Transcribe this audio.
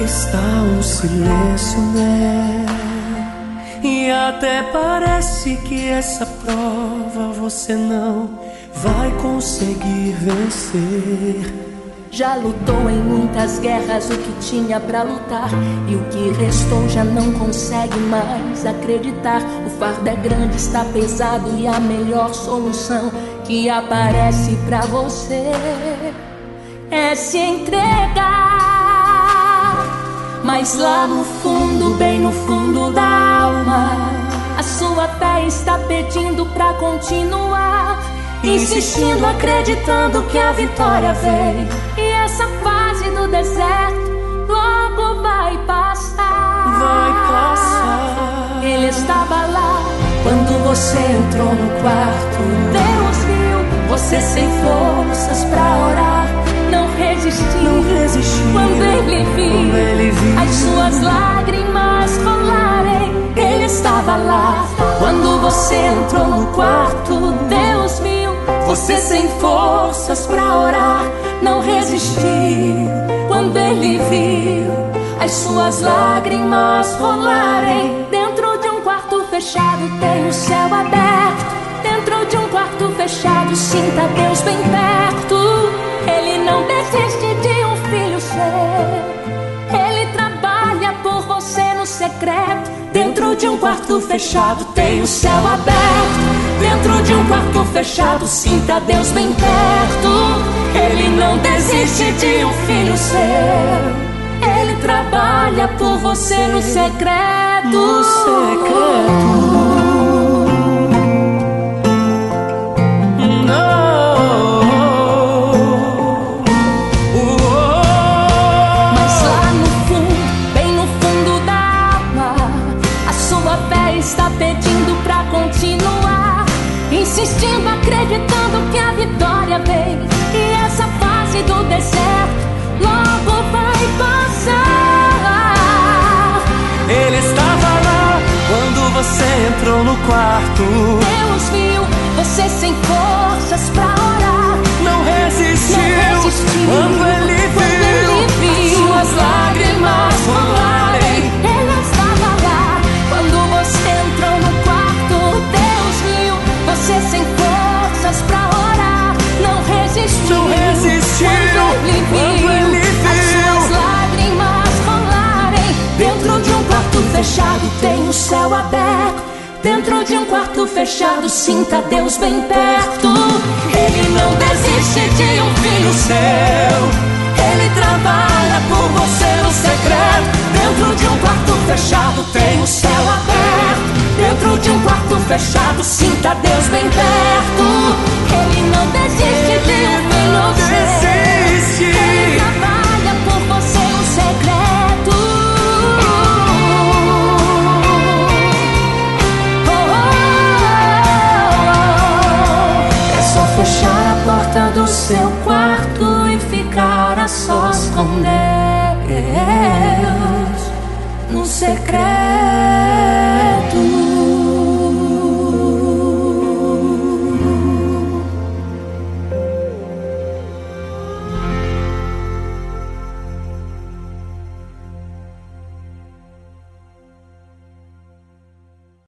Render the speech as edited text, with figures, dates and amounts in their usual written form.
está um silêncio, né? E até parece que essa prova você não vai conseguir vencer. Já lutou em muitas guerras o que tinha pra lutar, e o que restou já não consegue mais acreditar. O fardo é grande, está pesado, e a melhor solução que aparece pra você é se entregar. Mas lá no fundo, bem no fundo da alma, a sua fé está pedindo pra continuar, insistindo, acreditando que a vitória vem. E essa fase do deserto logo vai passar. Vai passar. Ele estava lá quando você entrou no quarto. Deus viu você sem forças pra orar. Não resistiu, não resistiu. Quando ele viu as suas lágrimas rolarem. Ele estava lá quando você entrou no quarto. Deus viu você sem forças pra orar. Não resistiu quando ele viu as suas lágrimas rolarem. Dentro de um quarto fechado tem o céu aberto. Dentro de um quarto fechado sinta Deus bem perto. Ele não desiste de um filho seu. Ele trabalha por você no secreto. Dentro de um quarto fechado tem o céu aberto. Dentro de um quarto fechado sinta Deus bem perto. Ele não desiste de um filho seu. Ele trabalha por você no secreto. No secreto. Insistindo, acreditando que a vitória vem. E essa fase do deserto logo vai passar. Ele estava lá quando você entrou no quarto. Deus viu você sem forças pra orar. Não resistiu, quando ele viu suas lágrimas rolarem. Ele estava lá quando você entrou no quarto. Deus viu você sem forças pra orar. Não resistiu, quando ele viu as suas lágrimas rolarem. Dentro de um quarto fechado tem o céu aberto. Dentro de um quarto fechado sinta Deus bem perto. Ele não desiste de um filho seu. Ele trabalha por você no secreto. Dentro de um quarto fechado tem o céu aberto. Dentro de um quarto fechado sinta Deus bem perto. Ele não desiste de um filho seu. Ele trabalha por você no secreto. É só fechar a porta do seu quarto e ficar a sós com Deus no secreto.